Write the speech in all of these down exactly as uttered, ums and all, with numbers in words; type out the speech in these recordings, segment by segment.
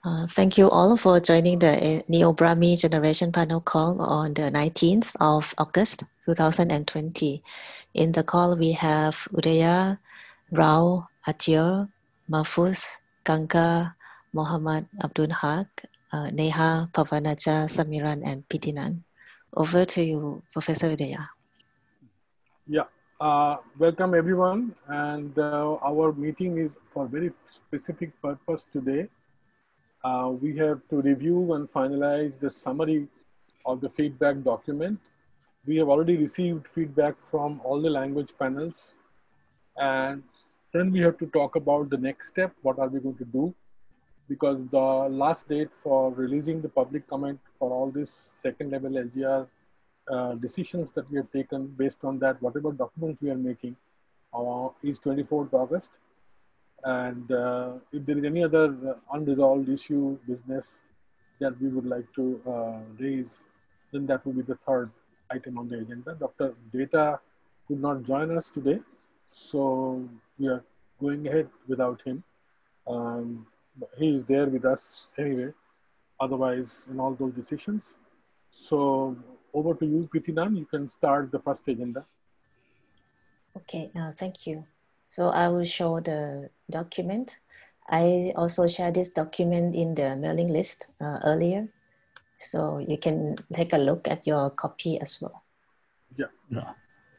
Uh, thank you all for joining the uh, Neo-Brahmi Generation Panel Call on the nineteenth of August two thousand twenty. In the call, we have Udaya, Rao, Atyur, Mahfuz, Ganga, Mohammad Abdul Haq, uh, Neha, Pavanaja, Samiran, and Pitinan. Over to you, Professor Udaya. Yeah, uh, welcome everyone. And uh, our meeting is for a very specific purpose today. Uh, we have to review and finalize the summary of the feedback document. We have already received feedback from all the language panels. And then we have to talk about the next step. What are we going to do? Because the last date for releasing the public comment for all this second level L G R uh, decisions that we have taken based on that, whatever documents we are making uh, is twenty-fourth August. And uh, if there is any other uh, unresolved issue, business that we would like to uh, raise, then that will be the third item on the agenda. Doctor Data could not join us today, so we are going ahead without him. Um, he is there with us anyway, otherwise in all those decisions. So over to you, Pitinan, you can start the first agenda. Okay, uh, thank you. So I will show the document. I also shared this document in the mailing list uh, earlier. So you can take a look at your copy as well. Yeah. Yeah.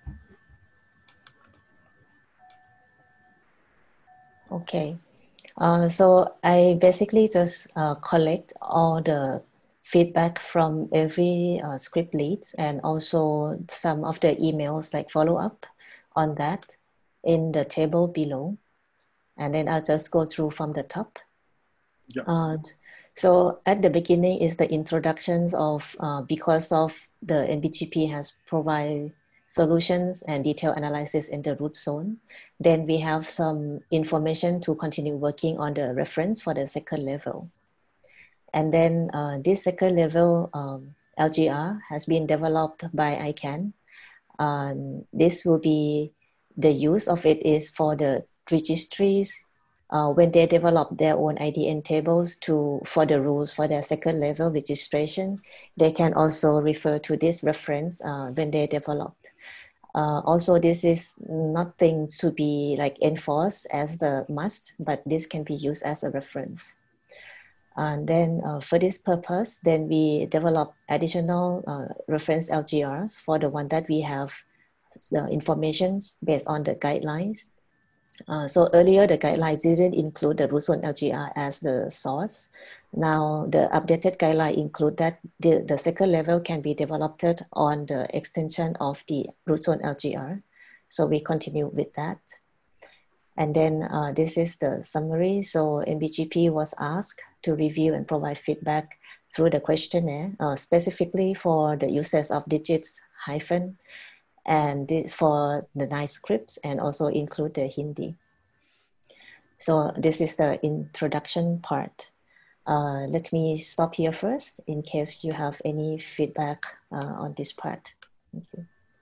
Okay. Uh, so I basically just uh, collect all the feedback from every uh, script leads and also some of the emails like follow up on that in the table below. And then I'll just go through from the top. Yeah. Uh, so at the beginning is the introductions of, uh, because of the N B G P has provided solutions and detailed analysis in the root zone. Then we have some information to continue working on the reference for the second level. And then uh, this second level um, L G R has been developed by I CANN. Um, this will be, the use of it is for the registries uh, when they develop their own I D N tables to, for the rules for their second level registration, they can also refer to this reference uh, when they developed. Uh, also, this is nothing to be like enforced as the must, but this can be used as a reference. And then uh, for this purpose, then we develop additional uh, reference L G Rs for the one that we have the information based on the guidelines. Uh, so earlier, the guidelines didn't include the root zone L G R as the source. Now the updated guideline include that the, the second level can be developed on the extension of the root zone L G R. So we continue with that. And then uh, this is the summary. So N B G P was asked to review and provide feedback through the questionnaire, uh, specifically for the uses of digits, hyphen, and for the nice scripts, and also include the Hindi. So this is the introduction part. Uh, let me stop here first in case you have any feedback uh, on this part. Thank you.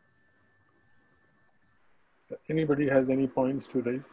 Anybody has any points to raise?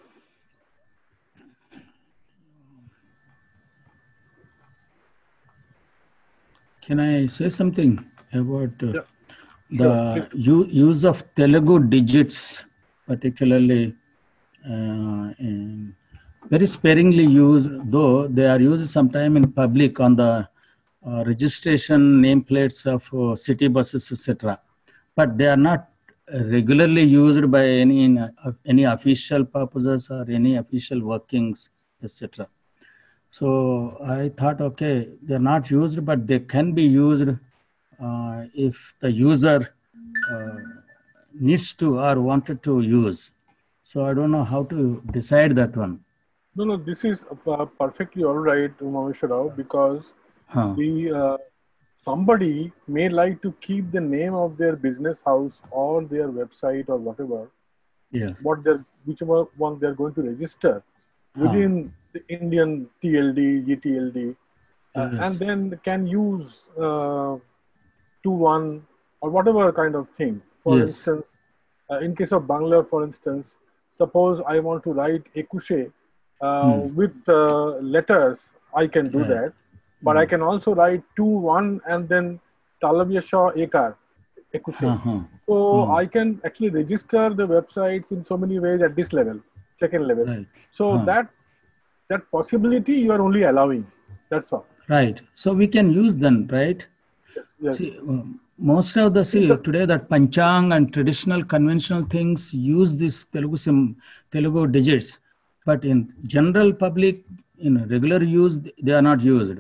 Can I say something about uh, yeah. the sure, use of Telugu digits, particularly uh, in very sparingly used, though they are used sometime in public on the uh, registration nameplates of uh, city buses, et cetera. But they are not regularly used by any uh, any official purposes or any official workings, et cetera. So I thought, okay, they're not used, but they can be used uh, if the user uh, needs to or wanted to use. So I don't know how to decide that one. No, no, this is uh, perfectly all right, Umameshwar Rao, because huh. the uh, somebody may like to keep the name of their business house or their website or whatever, yes. what they're, whichever one they're going to register within huh. the Indian T L D, G T L D, uh, yes. and then can use uh, two one or whatever kind of thing. For yes. instance, uh, in case of Bangla, for instance, suppose I want to write Ekushe uh, hmm. with uh, letters, I can do right. that. but mm. I can also write two, one, and then Talavya Shah Ekar, Ekuse. Uh-huh. So Mm. I can actually register the websites in so many ways at this level, second level. Right. So Huh. that that possibility you are only allowing. That's all. Right. So we can use them, right? Yes, yes. See, yes. um, most of the, see, It's a- today that Panchang and traditional conventional things use this Telugu, sim, Telugu digits, but in general public, in regular use, they are not used.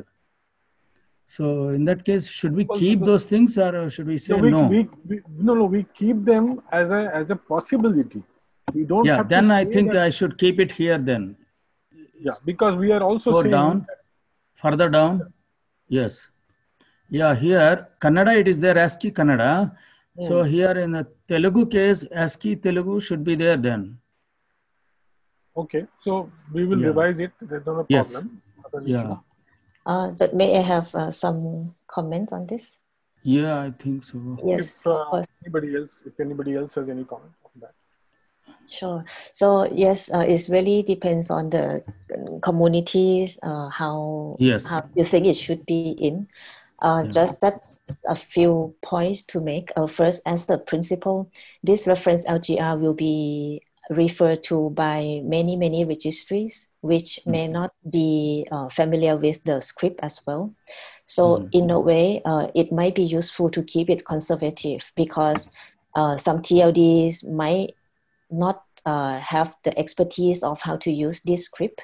So in that case, should we Well, keep because- those things or should we say No, we, no? we, we, no, no, we keep them as a as a possibility. We don't Yeah, have then to I say think that, I should keep it here then. yeah, because we are also Go saying down, further down. Yes. Yeah, here, Kannada, it is there, ASCII Kannada. So Hmm. here in the Telugu case, ASCII Telugu should be there then. Okay, so we will Yeah. revise it. There's no Yes. problem. Not an Yeah. issue. Uh, but may I have uh, some comments on this? Yeah, I think so. Yes, If uh, of course. anybody else, if anybody else has any comment on that. Sure. So yes, uh, it really depends on the uh, communities, uh, how Yes. how you think it should be in. Uh, Yeah. Just that's a few points to make. Uh, first, as the principle, this reference L G R will be referred to by many, many registries, which may not be uh, familiar with the script as well. So Mhm. in a way, uh, it might be useful to keep it conservative because uh, some T L Ds might not uh, have the expertise of how to use this script.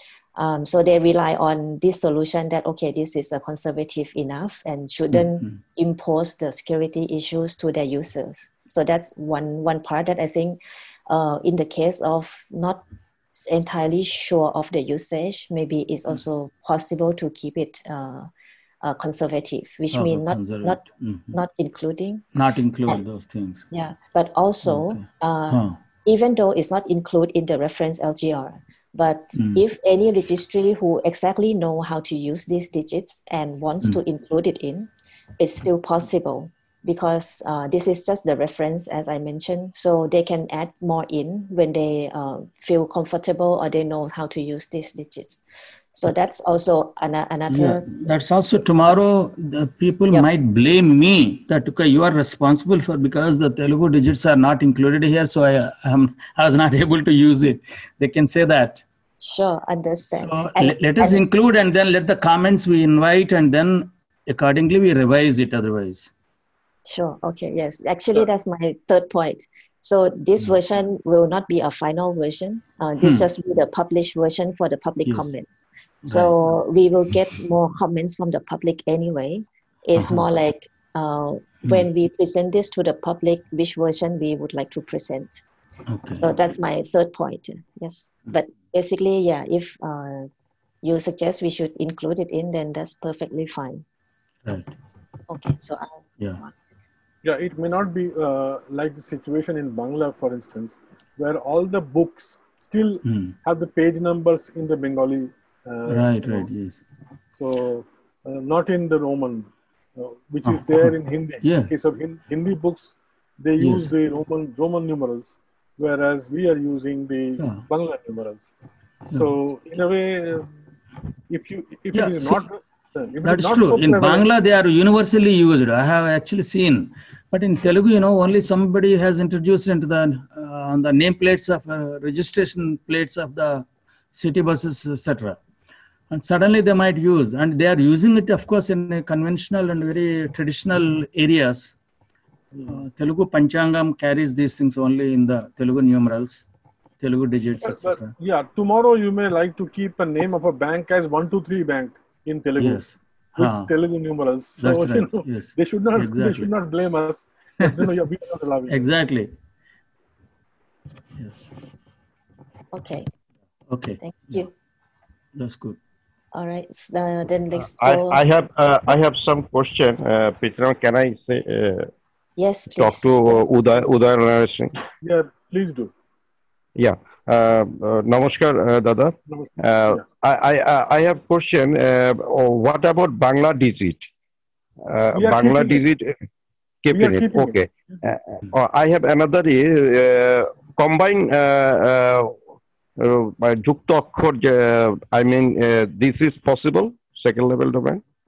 Um, so they rely on this solution that, okay, this is a conservative enough and shouldn't Mhm. impose the security issues to their users. So that's one, one part that I think uh, in the case of not entirely sure of the usage, maybe it's also possible to keep it uh, uh, conservative, which Oh, means not, conservative. not, Mhm. not including. Not include And- those things. Yeah, but also, Okay. uh, Huh. even though it's not included in the reference L G R, but Mm. if any registry who exactly know how to use these digits and wants Mm. to include it in, it's still possible because uh, this is just the reference as I mentioned. So they can add more in when they uh, feel comfortable or they know how to use these digits. So that's also an- Yeah, another. that's also tomorrow the people Yep. might blame me that okay, you are responsible for because the Telugu digits are not included here, so I um, I was not able to use it. They can say that. Sure, understand. So And- let, let us and- include and then let the comments we invite and then accordingly we revise it otherwise. Sure. Okay. Yes. Actually, Sure. that's my third point. So this Hmm. version will not be a final version. Uh, this Hmm. just be the published version for the public Yes. comment. So we will get more comments from the public anyway. It's Uh-huh. more like uh, when we present this to the public, which version we would like to present. Okay. So that's my third point. Yes. But basically, yeah, if uh, you suggest we should include it in, then that's perfectly fine. Right. Okay. So I'll Yeah. Yeah, it may not be uh, like the situation in Bangla, for instance, where all the books still Hmm. have the page numbers in the Bengali. Uh, Right, you know. right, yes. So uh, not in the Roman, uh, which is Uh-huh. there in Hindi. Yeah. In case of Hin- Hindi books, they use Yes. the Roman Roman numerals, whereas we are using the Yeah. Bangla numerals. So in a way, uh, if you if Yeah, it is see, not, uh, if it That's is not true. so In prevalent, Bangla, they are universally used. I have actually seen. But in Telugu, you know, only somebody has introduced into the uh, on the nameplates of uh, registration plates of the city buses, et cetera. And suddenly they might use, and they are using it, of course, in a conventional and very traditional areas. Uh, Telugu Panchangam carries these things only in the Telugu numerals, Telugu digits, But, but et cetera. yeah, tomorrow you may like to keep a name of a bank as one two three Bank in Telugu, Yes. with Huh. Telugu numerals. So That's you right. know, Yes. they should not they Exactly. should not blame us. But you know, yeah, we are not allowing this. Exactly. Yes. Okay. Okay. Thank Yeah. you. That's good. All right. Uh, then let's I, go. I have uh, I have some question. Uh, Petra, can I say uh, Yes, talk please. to uh, Uday Uday Narayana Singh? Yeah, please do. Yeah. Uh, uh, namaskar, uh, Dada. Namaste. Uh, Yeah. I, I I have question. Uh, oh, what about Bangla digit? Uh, We are Bangla keeping it. digit. We are Keeping it. keeping Okay. it. Uh, uh, I have another uh, combine uh, uh, uh, by Jukta Akkhar, uh, I mean, uh, this is possible, second level domain?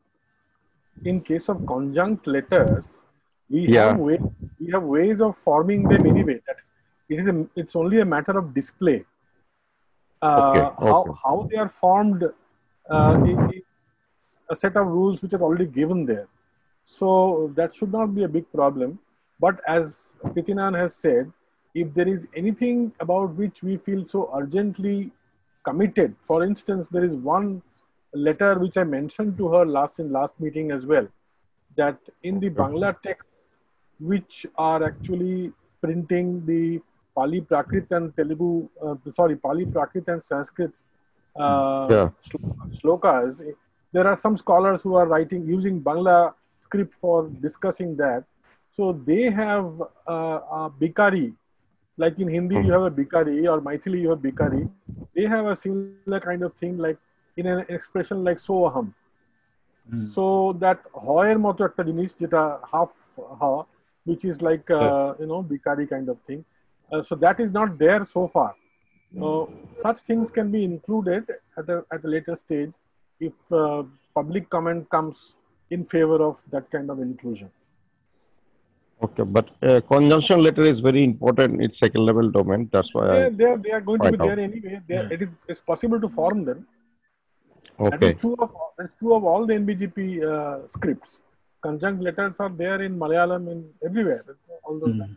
in case of conjunct letters, we Yeah. have way, we have ways of forming them anyway. That's it is a, it's only a matter of display. Uh, Okay, how okay. how they are formed, uh, i- i- a set of rules which are already given there. So that should not be a big problem. But as Prithinan has said, if there is anything about which we feel so urgently committed, for instance, there is one letter which I mentioned to her last in last meeting as well, that in the Bangla text, which are actually printing the Pali Prakrit and Telugu, uh, sorry, Pali Prakrit and Sanskrit uh, Yeah. slokas, there are some scholars who are writing using Bangla script for discussing that. So they have uh, a Bikari, like in Hindi you have a Bikari or Maithili you have Bikari. They have a similar kind of thing, like in an expression like so aham. So that hoyer moto ekta jinis jeta half ha, which is like uh, you know Bikari kind of thing. Uh, so that is not there so far. Uh, such things can be included at a, at a later stage if uh, public comment comes in favor of that kind of inclusion. Okay, but uh, conjunction letter is very important. It's second level domain. That's why They, I they, are, they are going to be point out. there anyway. They are, it is it's possible to form them. That is Okay. true of that's true of all the N B G P uh, scripts. Conjunct letters are there in Malayalam, in everywhere. All those. Mm.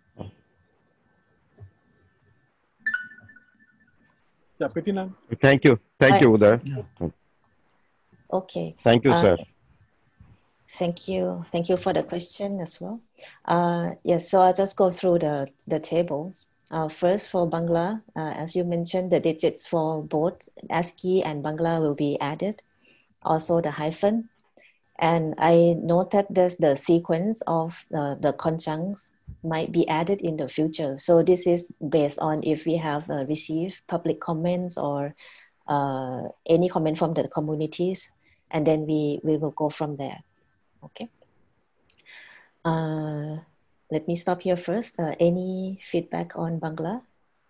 Yeah, Prithinan. Thank you. Thank Right. you, Uday. Okay. Thank you, Uh, sir. Thank you. Thank you for the question as well. Uh, yes, so I'll just go through the, the tables. Uh, first, for Bangla, uh, as you mentioned, the digits for both ASCII and Bangla will be added. Also the hyphen. And I noted that the sequence of uh, the conjuncts might be added in the future. So this is based on if we have uh, received public comments or uh, any comment from the communities, and then we, we will go from there. Okay. Uh, let me stop here first. Uh, any feedback on Bangla?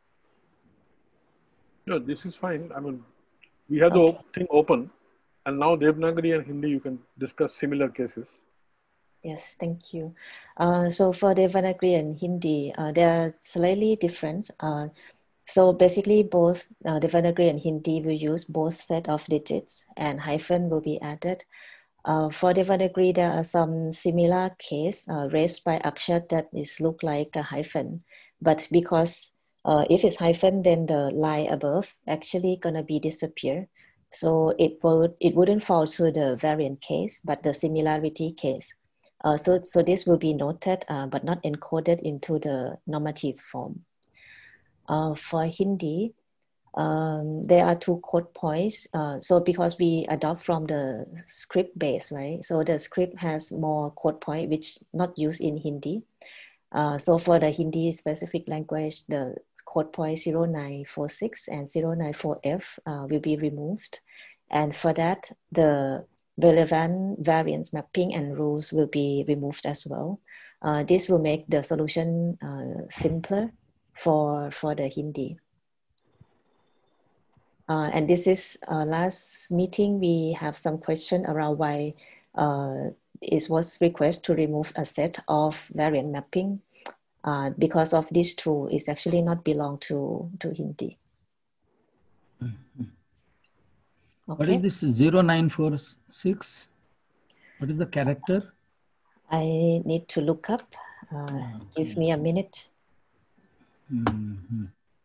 No, this is fine. I mean, we have Okay. the thing open, and now Devanagari and Hindi, you can discuss similar cases. Yes, thank you. Uh, so for Devanagari and Hindi, uh, they are slightly different. Uh, so basically both uh, Devanagari and Hindi will use both set of digits and hyphen will be added. Uh, for Devanagari, there are some similar case uh, raised by Akshat that is look like a hyphen, but because uh, if it's hyphen, then the line above actually gonna be disappear. So it would it wouldn't fall to the variant case, but the similarity case. Uh, so so this will be noted, uh, but not encoded into the normative form. Uh, for Hindi, um, there are two code points. Uh, so because we adopt from the script base, right? So the script has more code point which not used in Hindi. Uh, so for the Hindi specific language, the code point zero nine four six and zero nine four F uh, will be removed. And for that, the relevant variance mapping and rules will be removed as well. Uh, this will make the solution uh, simpler for, for the Hindi. Uh, and this is uh, last meeting, we have some question around why uh, it was request to remove a set of variant mapping uh, because of this tool is actually not belong to, to Hindi. Mm-hmm. Okay. What is this zero nine four six? What is the character? I need to look up. Uh, okay. Give me a minute. Mm-hmm.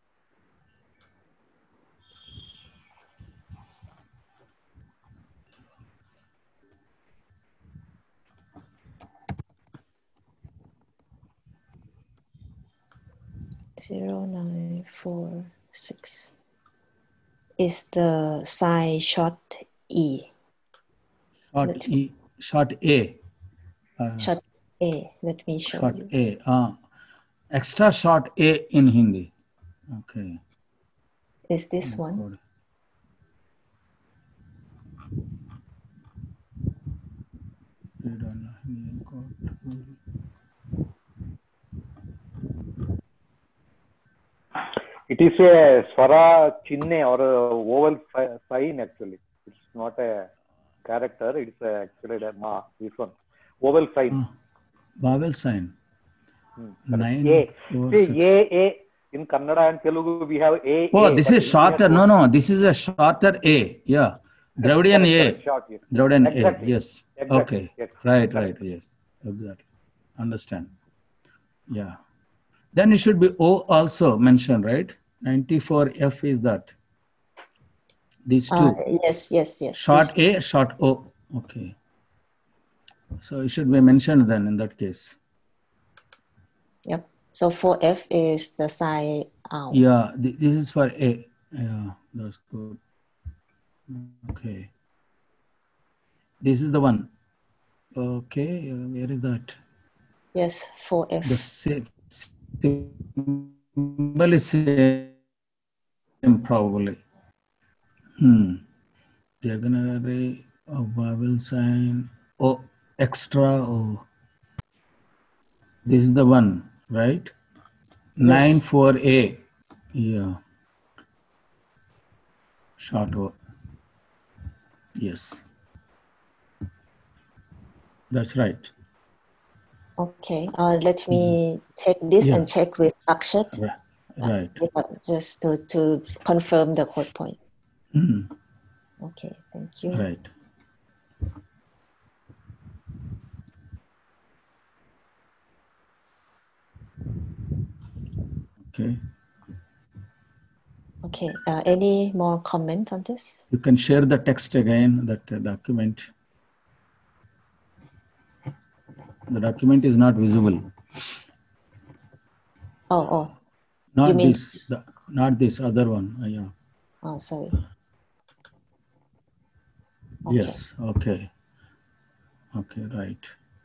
zero nine four six is the sign short E. Short Let E, short A. Uh, short A, let me show short you. A. Uh, extra short A in Hindi. Okay. Is this one? It is a swara chinne or a vowel sign actually. It's not a character. It's uh, actually the ma, this one, vowel sign. Uh, vowel sign. Hmm. Nine, A. four, See, six. A, A. In Kannada and Telugu, we have A, Oh, A. this but is shorter. No, no, this is a shorter A. Yeah. Dravidian correct, A. correct, short, yes. Dravidian Exactly. A. Yes. Exactly. Okay. Yes. Right, Correct. right. Yes. Exactly. Understand. Yeah. Then it should be O also mentioned, right? ninety-four F is that. These two. Uh, yes, yes, yes. Short This, A, short O. Okay. So it should be mentioned then in that case. yep. So for F is the sign owl. Yeah, th this is for A. Yeah, that's good. Okay. This is the one. Okay, uh, where is that? Yes, for F. The same symbol is same probably. Hmm. Diagonal a vowel sign. Oh, extra. Oh, this is the one, right? Nine Yes. four A. Yeah. Short O. Yes. That's right. Okay. Uh, let me check this Yeah. and check with Akshat. Right. Right. Uh, just to, to confirm the code points. Mm. Okay, thank you. Right. Okay. Okay, uh, any more comments on this? You can share the text again, that uh, document. The document is not visible. Oh, oh. Not You mean, this, the, not this other one. Uh, yeah. oh, sorry. Okay. Yes. Okay. Okay. Right.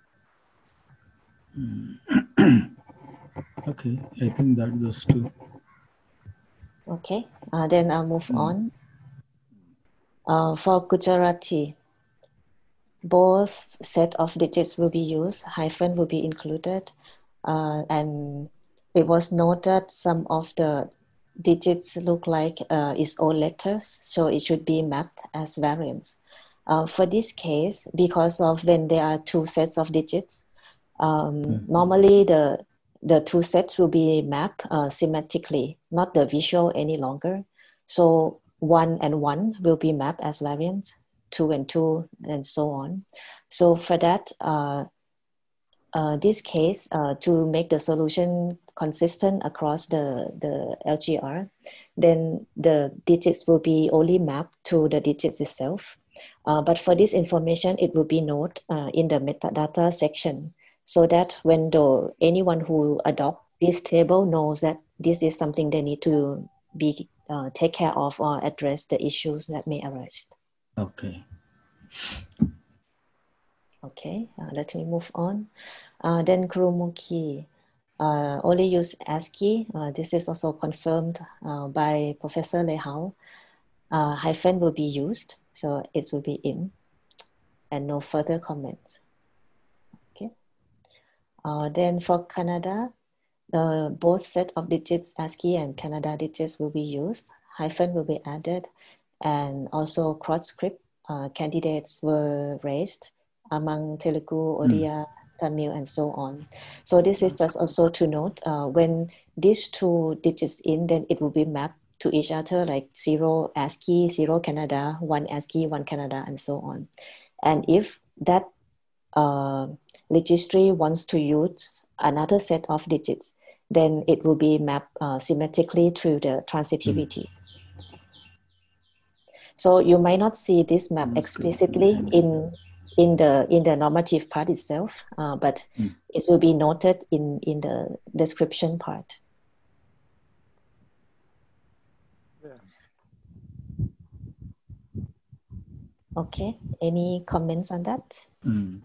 Mm. Okay. I think that those two. Okay, uh, then I'll move Mm. on. Uh, for Gujarati, both set of digits will be used, hyphen will be included, uh, and it was noted some of the digits look like uh, its own letters, so it should be mapped as variants. Uh, for this case, because of when there are two sets of digits, um, Mm. normally the the two sets will be mapped uh, symmetrically, not the visual any longer. So one and one will be mapped as variants, two and two, and so on. So for that, uh, uh, this case, uh, to make the solution consistent across the, the L G R, then the digits will be only mapped to the digits itself. Uh, but for this information, it will be noted uh, in the metadata section, so that when the, anyone who adopt this table knows that this is something they need to be uh, take care of or address the issues that may arise. Okay. Okay, uh, let me move on. Uh, then Kurumuki uh, only use ASCII. Uh, this is also confirmed uh, by Professor Le Hao. Uh, hyphen will be used, so it will be in, and no further comments. Okay. Uh, then for Canada, uh, both set of digits, ASCII and Canada digits, will be used. Hyphen will be added, and also cross script uh, candidates were raised among Telugu, Odia, mm. Tamil, and so on. So this is just also to note, uh, when these two digits in, then it will be mapped to each other, like zero ASCII, zero Canada, one ASCII, one Canada, and so on. And if that uh, registry wants to use another set of digits, then it will be mapped uh, symmetrically through the transitivity. Mm. So you might not see this map explicitly in in the in the normative part itself, uh, but mm. it will be noted in in the description part. Yeah. Okay. Any comments on that? Mm.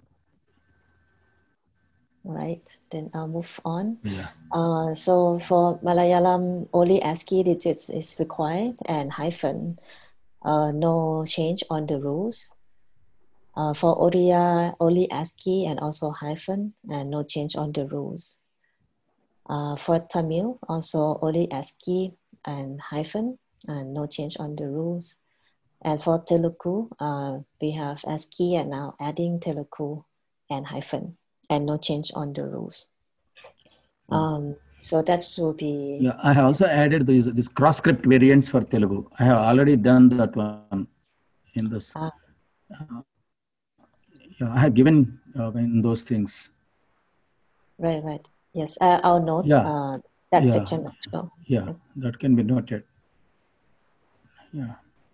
All right. Then I'll move on. Yeah. Uh, so for Malayalam, only ASCII digits is required and hyphen. Uh, no change on the rules. Uh, for Odia, only ASCII and also hyphen, and no change on the rules. Uh, for Tamil, also only ASCII and hyphen, and no change on the rules. And for Telugu, uh, we have ASCII and now adding Telugu and hyphen and no change on the rules. Um, so that will be... Yeah, I have also added these, these cross-script variants for Telugu. I have already done that one in this. Ah. Uh, yeah, I have given uh, in those things. Right, right. Yes, uh, I'll note Yeah. uh, that yeah. section as well. Yeah, that can be noted. Yeah.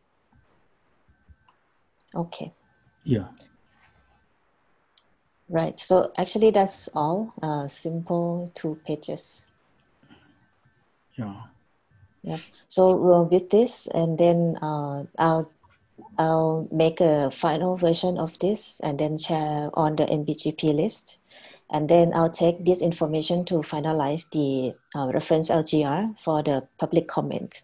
Okay. Yeah. Right. So actually, that's all. Uh, simple two pages. Yeah. Yeah. So uh, with this, and then uh, I'll I'll make a final version of this and then share on the N B G P list. And then I'll take this information to finalize the uh, reference L G R for the public comment.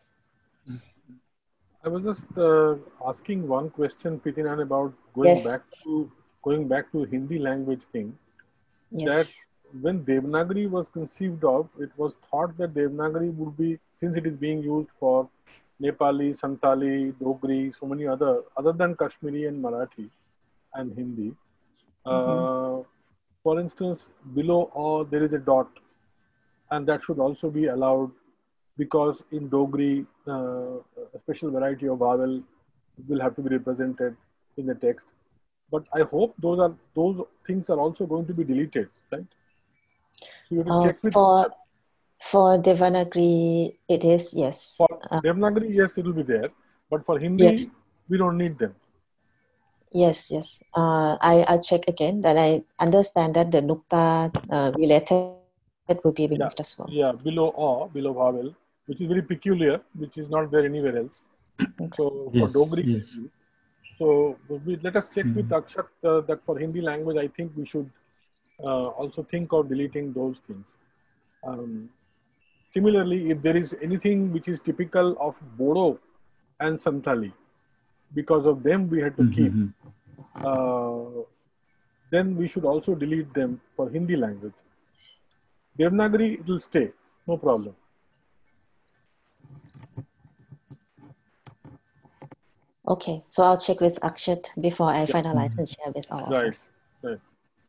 I was just uh, asking one question, Pitinan, about going Yes. back to going back to Hindi language thing. Yes. That when Devanagari was conceived of, it was thought that Devanagari would be, since it is being used for Nepali, Santali, Dogri, so many other, other than Kashmiri and Marathi and Hindi. Uh, Mm-hmm. For instance, below or there is a dot, and that should also be allowed because in Dogri, uh, a special variety of vowel will have to be represented in the text. But I hope those are those things are also going to be deleted, right? So you have to Uh, check with for for Devanagari, it is yes. For uh, Devanagari, yes, it will be there. But for Hindi, yes. we don't need them. Yes, yes. Uh, I I'll check again. That I understand that the nukta uh, related will be removed Yeah, as well. yeah, below or below vowel, which is very peculiar, which is not there anywhere else. Okay. So for Yes, Dogri, yes. so we, let us check Mm. with Akshat uh, that for Hindi language, I think we should uh, also think of deleting those things. Um, similarly, if there is anything which is typical of Bodo and Santali, because of them we had to keep, Mm-hmm. uh, then we should also delete them for Hindi language. Devanagari, it will stay, no problem. Okay, so I'll check with Akshat before I Yeah. finalize and share with all of Right, us. right.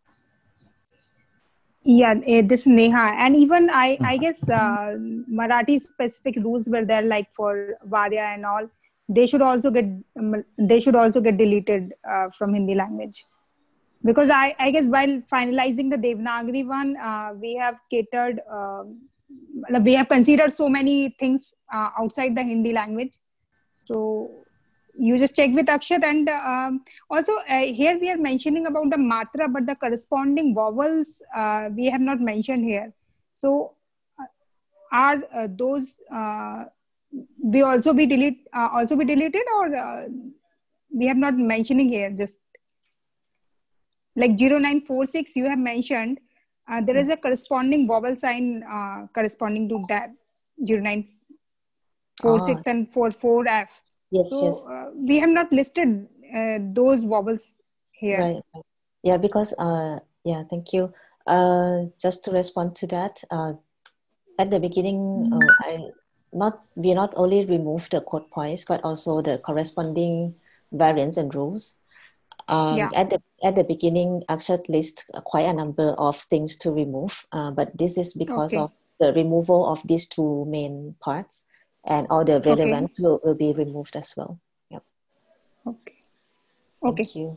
Yeah, eh, this Neha, and even I, I guess uh, Marathi specific rules were there, like for Varya and all. They should also get um, they should also get deleted uh, from Hindi language, because I, I guess while finalizing the Devanagari one, uh, we have catered, uh, we have considered so many things uh, outside the Hindi language. So you just check with Akshat, and um, also uh, here we are mentioning about the matra, but the corresponding vowels uh, we have not mentioned here. So uh, are uh, those uh, we also be delete uh, also be deleted, or uh, we have not mentioning here? Just like zero nine four six you have mentioned, uh, there is a corresponding vowel sign uh, corresponding to that zero nine four six Ah, and four four F. yes, So yes. uh, we have not listed uh, those vowels here. Right. right. Yeah, because uh, yeah, thank you. Uh, just to respond to that, uh, at the beginning, uh, I not we not only remove the code points, but also the corresponding variants and rules. Um, Yeah. At the at the beginning, Akshat list quite a number of things to remove, uh, but this is because Okay. of the removal of these two main parts, and all the relevant Okay. will, will be removed as well. Yep. Okay. Thank Okay. you.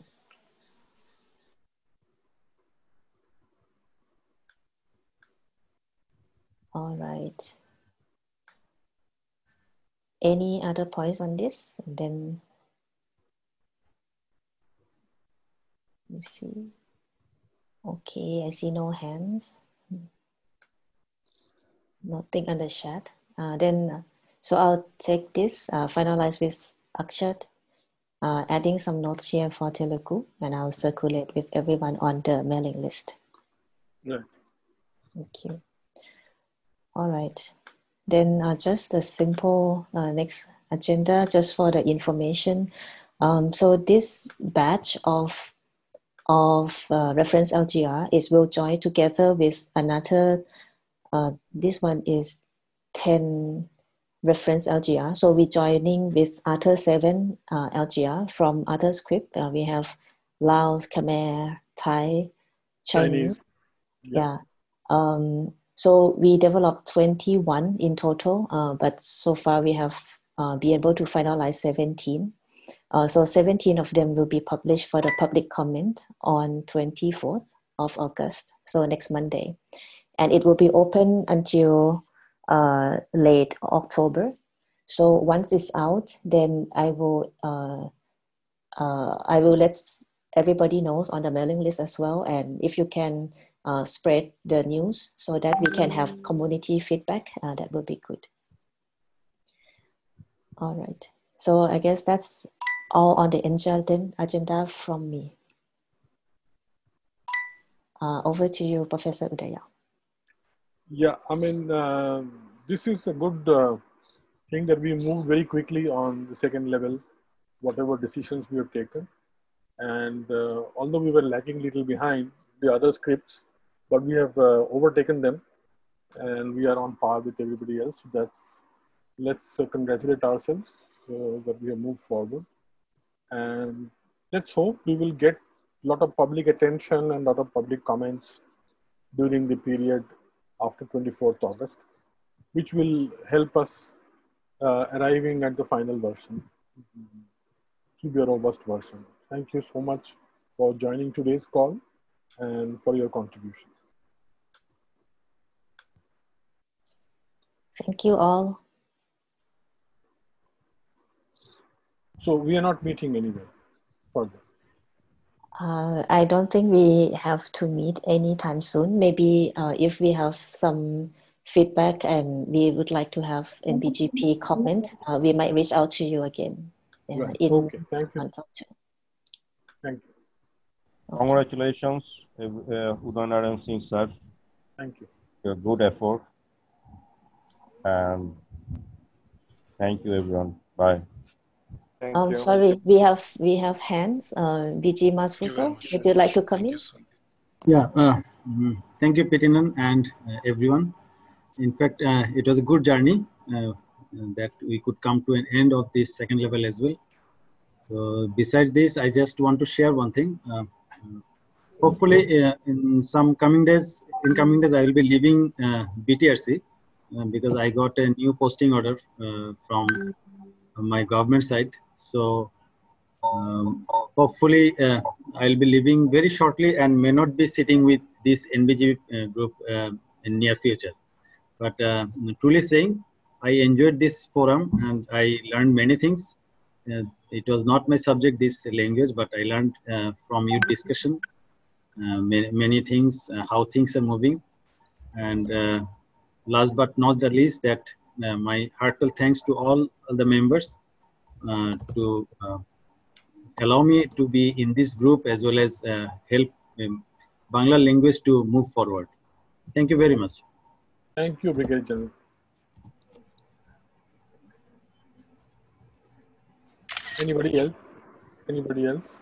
All right. Any other points on this? And then let me see. Okay, I see no hands. Nothing on the chat. Uh, then, uh, so I'll take this, uh, finalize with Akshat, uh, adding some notes here for Telugu, and I'll circulate with everyone on the mailing list. Right. Thank you. All right. Then uh, just a simple uh, next agenda, just for the information. Um, so this batch of of uh, reference L G R is will join together with another. Uh, this one is ten reference L G R. So we're joining with Arthur seven uh, L G R from other script. Uh, we have Laos, Khmer, Thai, Chinese. Chinese. Yeah. yeah. Um, so we developed twenty-one in total, uh, but so far we have uh, been able to finalize seventeen. Uh, so seventeen of them will be published for the public comment on twenty-fourth of August, so next Monday. And it will be open until uh, late October. So once it's out, then I will uh, uh, I will let everybody knows on the mailing list as well. And if you can uh, spread the news so that we can have community feedback, uh, that would be good. All right. So I guess that's all on the agenda from me. Uh, over to you, Professor Udaya. Yeah, I mean, uh, this is a good uh, thing that we moved very quickly on the second level, whatever decisions we have taken. And uh, although we were lagging a little behind the other scripts, but we have uh, overtaken them and we are on par with everybody else. That's, let's uh, congratulate ourselves uh, that we have moved forward. And let's hope we will get a lot of public attention and a lot of public comments during the period after twenty-fourth August, which will help us uh, arriving at the final version, to be a robust version. Thank you so much for joining today's call and for your contribution. Thank you all. So we are not meeting anywhere further. Uh, I don't think we have to meet anytime soon. Maybe uh, if we have some feedback and we would like to have N B G P comment, uh, we might reach out to you again. Uh, Right. in Okay, thank you. Thank you. Okay. Congratulations, uh, Udayanaran Singh sir. Thank you. Your good effort. And thank you, everyone. Bye. Thank um, you. sorry, we have we have hands. Uh, B G Masfuso, would you like to come in? Yeah, uh, mm, thank you, Petinan, and uh, everyone. In fact, uh, it was a good journey uh, that we could come to an end of this second level as well. So besides this, I just want to share one thing. Uh, hopefully, uh, in some coming days, in coming days, I will be leaving uh, B T R C uh, because I got a new posting order uh, from my government side. So um, hopefully, uh, I'll be leaving very shortly and may not be sitting with this N B G uh, group uh, in near future. But uh, truly saying, I enjoyed this forum and I learned many things. Uh, it was not my subject, this language, but I learned uh, from your discussion uh, many, many things, uh, how things are moving. And uh, last but not the least, that uh, my heartfelt thanks to all the members uh, to uh, allow me to be in this group as well as uh, help um, Bangla language to move forward. Thank you very much. Thank you, Brigadier General. Anybody else? Anybody else?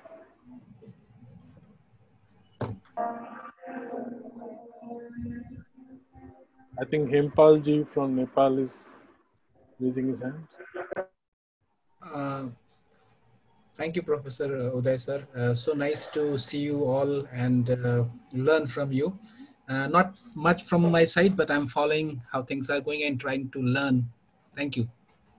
I think Hempal ji from Nepal is raising his hand. Uh, thank you, Professor Uday sir. Uh, so nice to see you all and uh, learn from you. Uh, not much from my side, but I'm following how things are going and trying to learn. Thank you.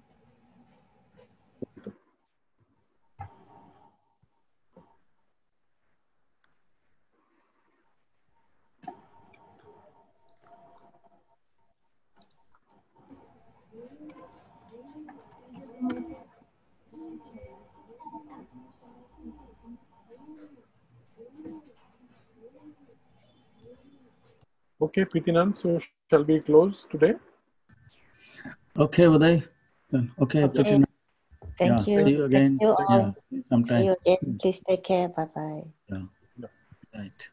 Okay, Pritinan, so shall we close today? Okay, Uday. Okay, Okay. Pritinan. Thank Yeah, you. see you again. Thank you all. Yeah, sometime. See you again. Please take care. Bye bye. Yeah. Yeah. Right.